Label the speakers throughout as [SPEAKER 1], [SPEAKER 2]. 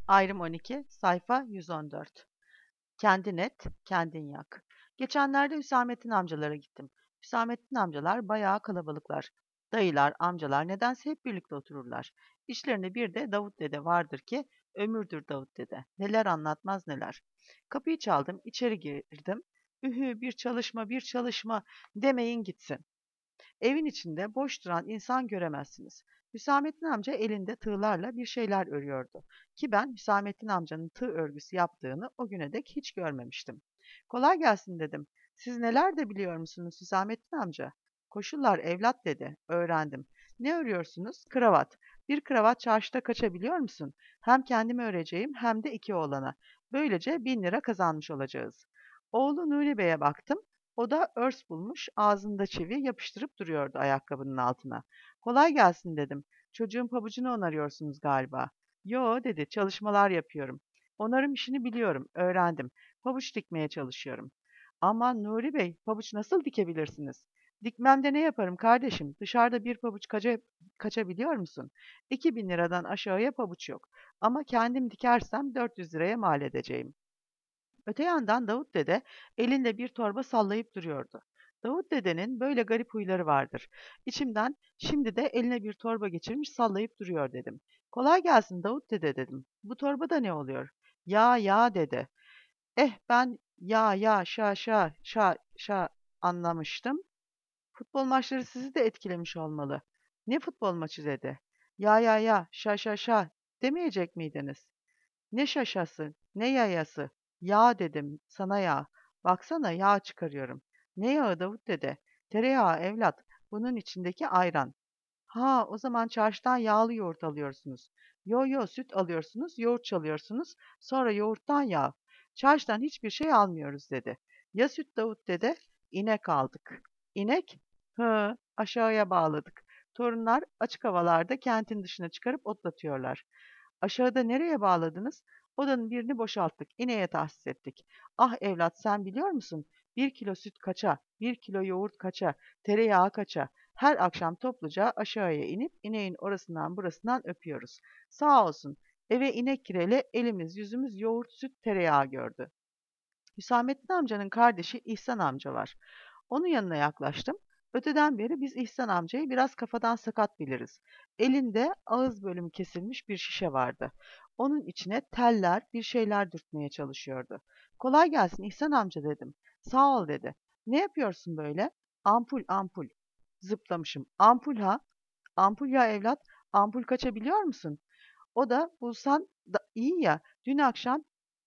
[SPEAKER 1] Ayrım 12, sayfa 114. Kendin et, kendin yak. Geçenlerde Hüsamettin amcalara gittim. Hüsamettin amcalar bayağı kalabalıklar. Dayılar, amcalar nedense hep birlikte otururlar. İşlerinde bir de Davut dede vardır ki ömürdür Davut dede. Neler anlatmaz neler. Kapıyı çaldım, içeri girdim. Ühü bir çalışma bir çalışma demeyin gitsin. Evin içinde boş duran insan göremezsiniz. Hüsamettin amca elinde tığlarla bir şeyler örüyordu. Ki ben Hüsamettin amcanın tığ örgüsü yaptığını o güne dek hiç görmemiştim. Kolay gelsin dedim. Siz neler de biliyor musunuz Hüsamettin amca? Koşullar evlat dedi. Öğrendim. Ne örüyorsunuz? Kravat. Bir kravat çarşıda kaçabiliyor musun? Hem kendime öreceğim hem de iki oğlana. Böylece 1.000 lira kazanmış olacağız. Oğlu Nuri Bey'e baktım. O da örs bulmuş, ağzında çivi yapıştırıp duruyordu ayakkabının altına. Kolay gelsin dedim. Çocuğun pabucunu onarıyorsunuz galiba. Yo dedi, çalışmalar yapıyorum. Onarım işini biliyorum, öğrendim. Pabuç dikmeye çalışıyorum. Aman Nuri Bey, pabuç nasıl dikebilirsiniz? Dikmem de ne yaparım kardeşim? Dışarıda bir pabuç kaçabiliyor musun? 2.000 liradan aşağıya pabuç yok. Ama kendim dikersem 400 liraya mal edeceğim. Öte yandan Davut dede elinde bir torba sallayıp duruyordu. Davut dedenin böyle garip huyları vardır. İçimden şimdi de eline bir torba geçirmiş sallayıp duruyor dedim. Kolay gelsin Davut dede dedim. Bu torbada ne oluyor? Ya ya dedi. Ben ya ya şa anlamıştım. Futbol maçları sizi de etkilemiş olmalı. Ne futbol maçı dedi. Ya şa demeyecek miydiniz? Ne şaşası, ne yayası. Yağ dedim sana yağ. Baksana yağ çıkarıyorum. Ne yağı Davut dede? Tereyağı evlat. Bunun içindeki ayran. Ha, o zaman çarşıdan yağlı yoğurt alıyorsunuz. Yo yo süt alıyorsunuz, yoğurt çalıyorsunuz. Sonra yoğurttan yağ. Çarşıdan hiçbir şey almıyoruz dedi. Ya süt Davut dede? İnek aldık. İnek? Hı, aşağıya bağladık. Torunlar açık havalarda kentin dışına çıkarıp otlatıyorlar. Aşağıda nereye bağladınız? Odanın birini boşalttık. İneğe tahsis ettik. Ah evlat sen biliyor musun? 1 kilo süt kaça? 1 kilo yoğurt kaça? Tereyağı kaça? Her akşam topluca aşağıya inip ineğin orasından burasından öpüyoruz. Sağ olsun. Eve inek gireli elimiz yüzümüz yoğurt, süt, tereyağı gördü. Hüsamettin amcanın kardeşi İhsan amca var. Onun yanına yaklaştım. Öteden beri biz İhsan amcayı biraz kafadan sakat biliriz. Elinde ağız bölümü kesilmiş bir şişe vardı. Onun içine teller, bir şeyler dürtmeye çalışıyordu. Kolay gelsin İhsan amca dedim. Sağ ol dedi. Ne yapıyorsun böyle? Ampul, ampul. Zıplamışım. Ampul ha? Ampul ya evlat. Ampul kaçabiliyor musun? O da bulsan da iyi ya. Dün akşam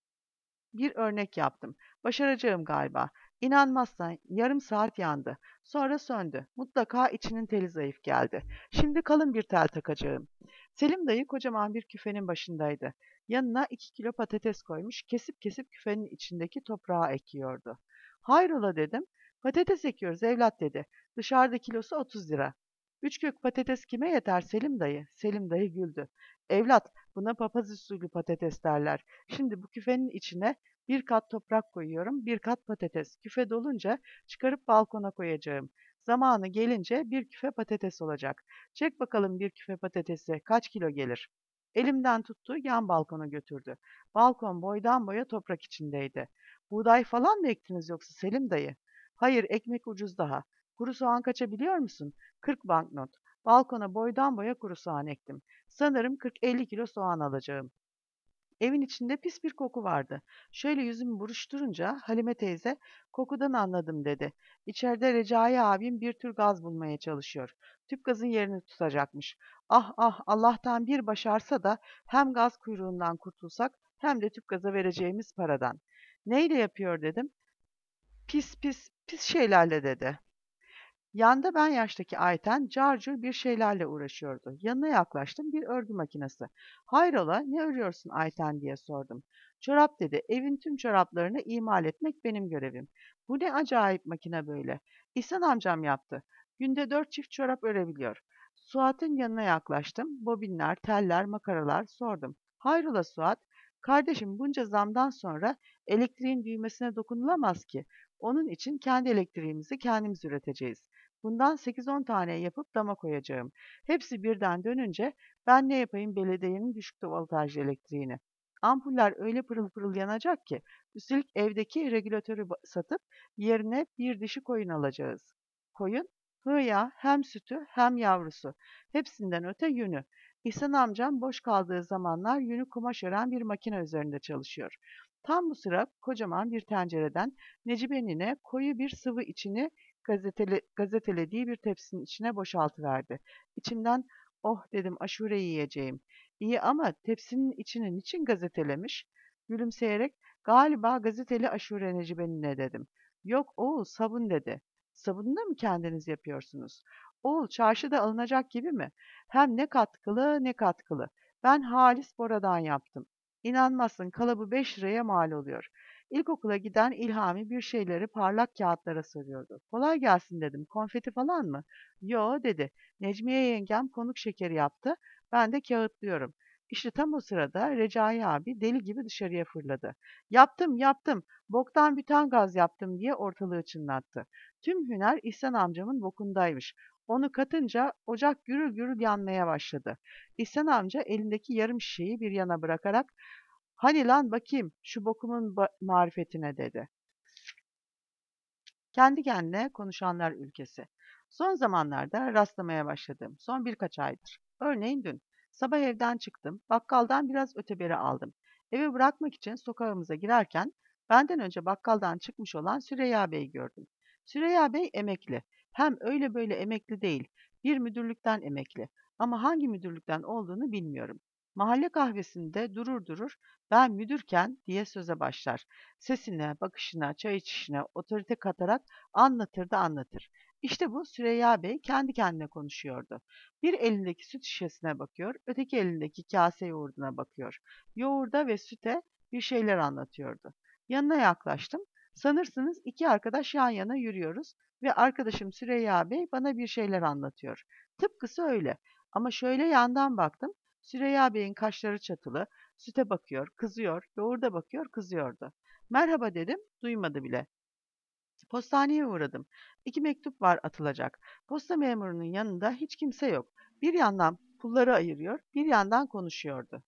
[SPEAKER 1] bir örnek yaptım. Başaracağım galiba. İnanmazsan yarım saat yandı. Sonra söndü. Mutlaka içinin teli zayıf geldi. Şimdi kalın bir tel takacağım. Selim dayı kocaman bir küfenin başındaydı. Yanına 2 kilo patates koymuş, kesip kesip küfenin içindeki toprağa ekiyordu. Hayrola dedim. Patates ekiyoruz evlat dedi. Dışarıda kilosu 30 lira. 3 kök patates kime yeter Selim dayı? Selim dayı güldü. Evlat, buna papaz usulü patates derler. Şimdi bu küfenin içine bir kat toprak koyuyorum, bir kat patates. Küfe dolunca çıkarıp balkona koyacağım. Zamanı gelince bir küfe patates olacak. Çek bakalım bir küfe patatesi kaç kilo gelir? Elimden tuttu, yan balkona götürdü. Balkon boydan boya toprak içindeydi. Buğday falan mı ektiniz yoksa Selim dayı? Hayır, ekmek ucuz daha. Kuru soğan kaçabiliyor musun? 40 banknot. Balkona boydan boya kuru soğan ektim. Sanırım 40-50 kilo soğan alacağım. Evin içinde pis bir koku vardı. Şöyle yüzümü buruşturunca Halime teyze kokudan anladım dedi. İçeride Recai abim bir tür gaz bulmaya çalışıyor. Tüp gazın yerini tutacakmış. Ah ah Allah'tan bir başarsa da hem gaz kuyruğundan kurtulsak hem de tüp gaza vereceğimiz paradan. Neyle yapıyor dedim. Pis pis pis şeylerle dedi. Yanda ben yaştaki Ayten carcur bir şeylerle uğraşıyordu. Yanına yaklaştım bir örgü makinesi. Hayrola ne örüyorsun Ayten diye sordum. Çorap dedi. Evin tüm çoraplarını imal etmek benim görevim. Bu ne acayip makine böyle. İhsan amcam yaptı. Günde 4 çift çorap örebiliyor. Suat'ın yanına yaklaştım. Bobinler, teller, makaralar sordum. Hayrola Suat? Kardeşim bunca zamdan sonra elektriğin düğmesine dokunulamaz ki. Onun için kendi elektriğimizi kendimiz üreteceğiz. Bundan 8-10 tane yapıp dama koyacağım. Hepsi birden dönünce ben ne yapayım belediyenin düşük voltajlı elektriğini. Ampuller öyle pırıl pırıl yanacak ki üstelik evdeki regülatörü satıp yerine bir dişi koyun alacağız. Koyun, ya hem sütü hem yavrusu. Hepsinden öte yünü. İhsan amcam boş kaldığı zamanlar yünü kumaş ören bir makine üzerinde çalışıyor. Tam bu sıra kocaman bir tencereden Necibe nine koyu bir sıvı içini gazetelediği bir tepsinin içine boşaltıverdi. İçimden oh dedim aşure yiyeceğim. İyi ama tepsinin içini niçin gazetelemiş? Gülümseyerek galiba gazeteli aşure Necibe nine dedim. Yok oğul sabun dedi. Sabunu da mı kendiniz yapıyorsunuz? Oğul çarşıda alınacak gibi mi? Hem ne katkılı ne katkılı. Ben halis boradan yaptım. İnanmazsın kalıbı 5 liraya mal oluyor. İlkokula giden İlhami bir şeyleri parlak kağıtlara sarıyordu. Kolay gelsin dedim. Konfeti falan mı? Yo dedi. Necmiye yengem konuk şekeri yaptı. Ben de kağıtlıyorum. İşte tam o sırada Recai abi deli gibi dışarıya fırladı. Yaptım yaptım. Boktan büten gaz yaptım diye ortalığı çınlattı. Tüm hüner İhsan amcamın bokundaymış. Onu katınca ocak gürül gürül yanmaya başladı. İhsan amca elindeki yarım şişeyi bir yana bırakarak "Hani lan bakayım şu bokumun marifetine" dedi. Kendi kendine konuşanlar ülkesi. Son zamanlarda rastlamaya başladığım, son birkaç aydır. Örneğin dün. Sabah evden çıktım, bakkaldan biraz öteberi aldım. Eve bırakmak için sokağımıza girerken benden önce bakkaldan çıkmış olan Süreyya Bey'i gördüm. Süreyya Bey emekli. Hem öyle böyle emekli değil, bir müdürlükten emekli. Ama hangi müdürlükten olduğunu bilmiyorum. Mahalle kahvesinde durur durur ben müdürken diye söze başlar. Sesine, bakışına, çay içişine otorite katarak anlatır da anlatır. İşte bu Süreyya Bey kendi kendine konuşuyordu. Bir elindeki süt şişesine bakıyor, öteki elindeki kase yoğurduna bakıyor. Yoğurda ve süte bir şeyler anlatıyordu. Yanına yaklaştım. Sanırsınız iki arkadaş yan yana yürüyoruz ve arkadaşım Süreyya Bey bana bir şeyler anlatıyor. Tıpkısı öyle. Ama şöyle yandan baktım. Süreyya Bey'in kaşları çatılı, süte bakıyor, kızıyor, yoğurda bakıyor, kızıyordu. Merhaba dedim, duymadı bile. Postaneye uğradım. 2 mektup var atılacak. Posta memurunun yanında hiç kimse yok. Bir yandan pulları ayırıyor, bir yandan konuşuyordu.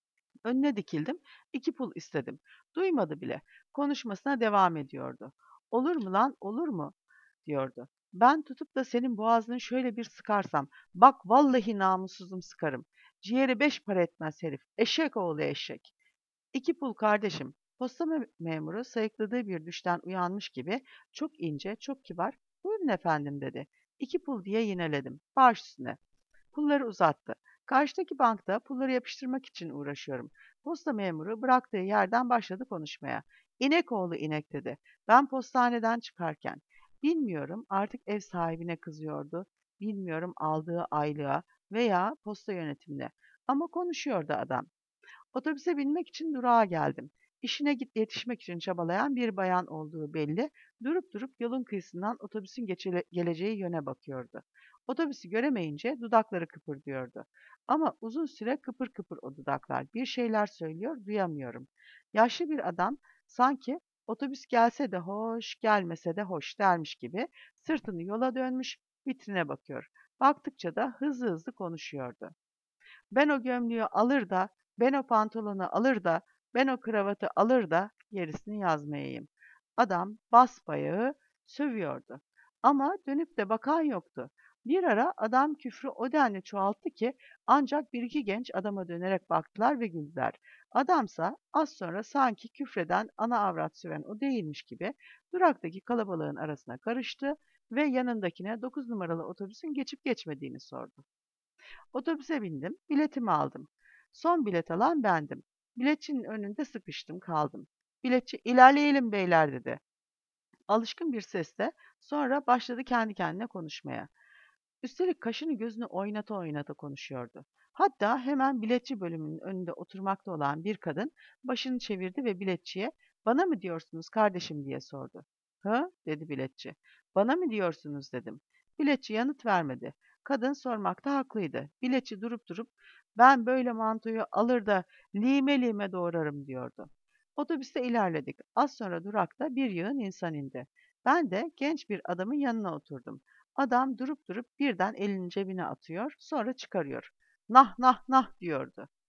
[SPEAKER 1] Önüne dikildim, 2 pul istedim. Duymadı bile. Konuşmasına devam ediyordu. Olur mu lan, olur mu? Diyordu. Ben tutup da senin boğazını şöyle bir sıkarsam, bak vallahi namussuzum sıkarım. Ciğeri 5 para etmez herif. Eşek oğlu eşek. 2 pul kardeşim. Posta memuru sayıkladığı bir düşten uyanmış gibi çok ince, çok kibar, "Buyurun efendim" dedi. 2 pul diye yineledim. Baş üstüne. Pulları uzattı. Karşıdaki bankta pulları yapıştırmak için uğraşıyorum. Posta memuru bıraktığı yerden başladı konuşmaya. "İnek oğlu inek" dedi. Ben postaneden çıkarken. Bilmiyorum artık ev sahibine kızıyordu. Bilmiyorum aldığı aylığa veya posta yönetimine. Ama konuşuyordu adam. Otobüse binmek için durağa geldim. İşine yetişmek için çabalayan bir bayan olduğu belli. Durup durup yolun kıyısından otobüsün geleceği yöne bakıyordu. Otobüsü göremeyince dudakları kıpırdıyordu. Ama uzun süre kıpır kıpır o dudaklar. Bir şeyler söylüyor, duyamıyorum. Yaşlı bir adam sanki otobüs gelse de hoş, gelmese de hoş dermiş gibi sırtını yola dönmüş, vitrine bakıyor. Baktıkça da hızlı hızlı konuşuyordu. Ben o gömleği alır da, ben o pantolonu alır da, ben o kravatı alır da gerisini yazmayayım. Adam basbayağı sövüyordu. Ama dönüp de bakan yoktu. Bir ara adam küfrü o denli çoğalttı ki ancak bir iki genç adama dönerek baktılar ve güldüler. Adamsa az sonra sanki küfreden ana avrat söven o değilmiş gibi duraktaki kalabalığın arasına karıştı ve yanındakine 9 numaralı otobüsün geçip geçmediğini sordu. Otobüse bindim, biletimi aldım. Son bilet alan bendim. Biletçinin önünde sıkıştım kaldım. Biletçi "İlerleyelim beyler" dedi. Alışkın bir sesle sonra başladı kendi kendine konuşmaya. Üstelik kaşını gözünü oynata oynata konuşuyordu. Hatta hemen biletçi bölümünün önünde oturmakta olan bir kadın başını çevirdi ve biletçiye "Bana mı diyorsunuz kardeşim?" diye sordu. "Hı?" dedi biletçi. "Bana mı diyorsunuz?" dedim. Biletçi yanıt vermedi. Kadın sormakta haklıydı. Biletçi durup durup "Ben böyle mantoyu alır da lime lime doğrarım" diyordu. Otobüste ilerledik. Az sonra durakta bir yığın insan indi. Ben de genç bir adamın yanına oturdum. Adam durup durup birden elini cebine atıyor, sonra çıkarıyor. "Nah nah nah" diyordu.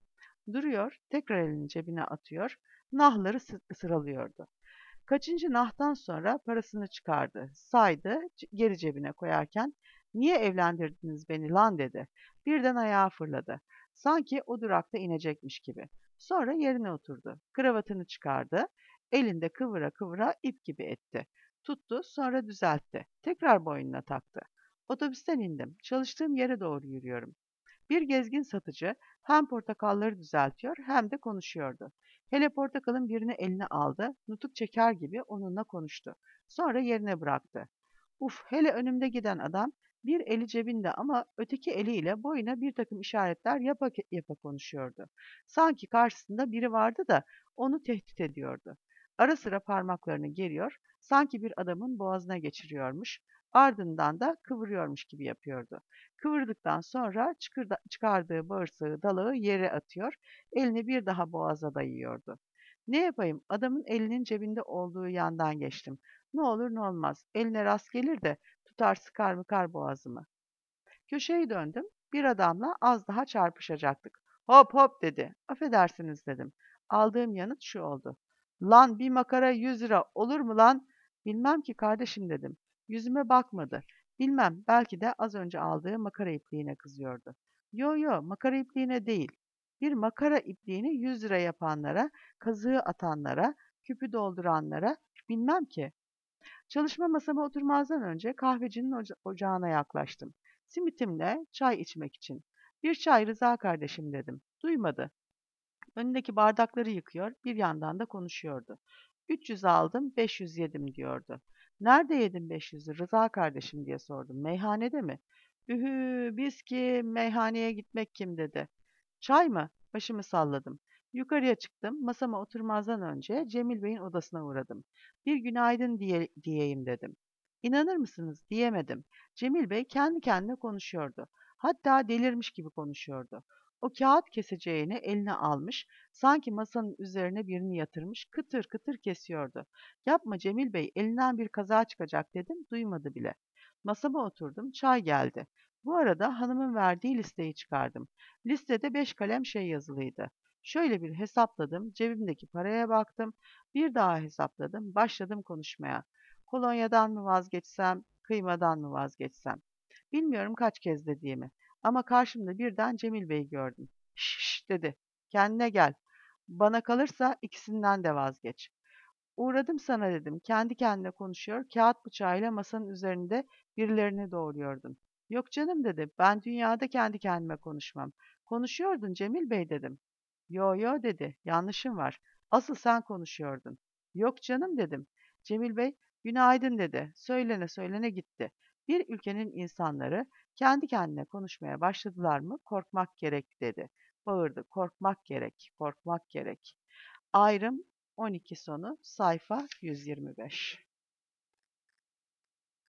[SPEAKER 1] Duruyor, tekrar elini cebine atıyor, nahları sıralıyordu. Kaçıncı nahtan sonra parasını çıkardı, saydı, geri cebine koyarken "Niye evlendirdiniz beni lan?" dedi. Birden ayağa fırladı. Sanki o durakta inecekmiş gibi. Sonra yerine oturdu. Kravatını çıkardı. Elinde kıvıra kıvıra ip gibi etti. Tuttu, sonra düzeltti. Tekrar boynuna taktı. Otobüsten indim. Çalıştığım yere doğru yürüyorum. Bir gezgin satıcı hem portakalları düzeltiyor hem de konuşuyordu. Hele portakalın birini eline aldı, nutuk çeker gibi onunla konuştu. Sonra yerine bıraktı. Uf, hele önümde giden adam bir eli cebinde ama öteki eliyle boyuna bir takım işaretler yapa yapa konuşuyordu. Sanki karşısında biri vardı da onu tehdit ediyordu. Ara sıra parmaklarını geriyor, sanki bir adamın boğazına geçiriyormuş, ardından da kıvırıyormuş gibi yapıyordu. Kıvırdıktan sonra çıkardığı bağırsağı dalağı yere atıyor, elini bir daha boğaza dayıyordu. Ne yapayım, adamın elinin cebinde olduğu yandan geçtim. Ne olur ne olmaz, eline rast gelir de tutar sıkar mıkar boğazımı. Köşeyi döndüm, bir adamla az daha çarpışacaktık. Hop hop dedi, affedersiniz dedim. Aldığım yanıt şu oldu. Lan bir makara 100 lira olur mu lan? Bilmem ki kardeşim dedim. Yüzüme bakmadı. Bilmem, belki de az önce aldığı makara ipliğine kızıyordu. Yo yo, makara ipliğine değil. Bir makara ipliğini 100 lira yapanlara, kazığı atanlara, küpü dolduranlara bilmem ki. Çalışma masama oturmazdan önce kahvecinin ocağına yaklaştım. Simitimle çay içmek için. Bir çay Rıza kardeşim dedim. Duymadı. Önündeki bardakları yıkıyor, bir yandan da konuşuyordu. 300 aldım, 500 yedim diyordu. Nerede yedin 500'ü Rıza kardeşim diye sordum. Meyhanede mi? Ühü, biz ki meyhaneye gitmek kim dedi. Çay mı? Başımı salladım. Yukarıya çıktım. Masama oturmazdan önce Cemil Bey'in odasına uğradım. Bir günaydın diyeyim dedim. İnanır mısınız? Diyemedim. Cemil Bey kendi kendine konuşuyordu. Hatta delirmiş gibi konuşuyordu. O kağıt keseceğini eline almış, sanki masanın üzerine birini yatırmış, kıtır kıtır kesiyordu. Yapma Cemil Bey, elinden bir kaza çıkacak dedim, duymadı bile. Masama oturdum, çay geldi. Bu arada hanımın verdiği listeyi çıkardım. Listede 5 kalem şey yazılıydı. Şöyle bir hesapladım, cebimdeki paraya baktım, bir daha hesapladım, başladım konuşmaya. Kolonyadan mı vazgeçsem, kıymadan mı vazgeçsem? Bilmiyorum kaç kez dediğimi. Ama karşımda birden Cemil Bey'i gördüm. Şşş dedi. Kendine gel. Bana kalırsa ikisinden de vazgeç. Uğradım sana dedim. Kendi kendine konuşuyor. Kağıt bıçağıyla masanın üzerinde birilerini doğruyordun. Yok canım dedi. Ben dünyada kendi kendime konuşmam. Konuşuyordun Cemil Bey dedim. Yo yo dedi. Yanlışım var. Asıl sen konuşuyordun. Yok canım dedim. Cemil Bey günaydın dedi. Söylene söylene gitti. Bir ülkenin insanları kendi kendine konuşmaya başladılar mı korkmak gerek dedi. Bağırdı. Korkmak gerek, korkmak gerek. Ayrım 12 sonu sayfa 125.